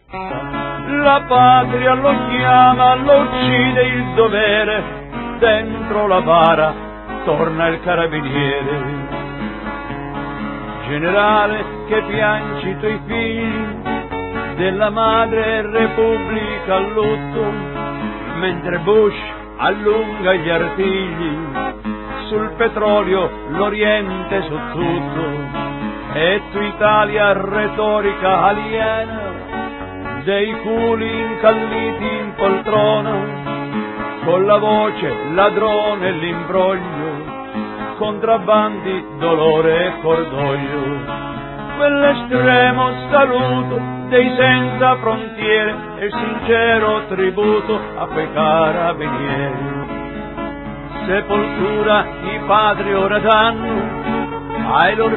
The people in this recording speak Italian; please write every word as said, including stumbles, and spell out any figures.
La patria lo chiama, lo uccide il dovere, dentro la bara torna il carabiniere. Generale che piangi i tuoi figli, della madre Repubblica a lutto, mentre Bush allunga gli artigli, sul petrolio l'Oriente su tutto, e tu Italia retorica aliena, dei culi incalliti in poltrona, con la voce ladrone e l'imbroglio, contrabbandi, dolore e cordoglio. Quell'estremo saluto dei senza frontiere e il sincero tributo a quei carabinieri. Sepoltura i padri ora danno ai loro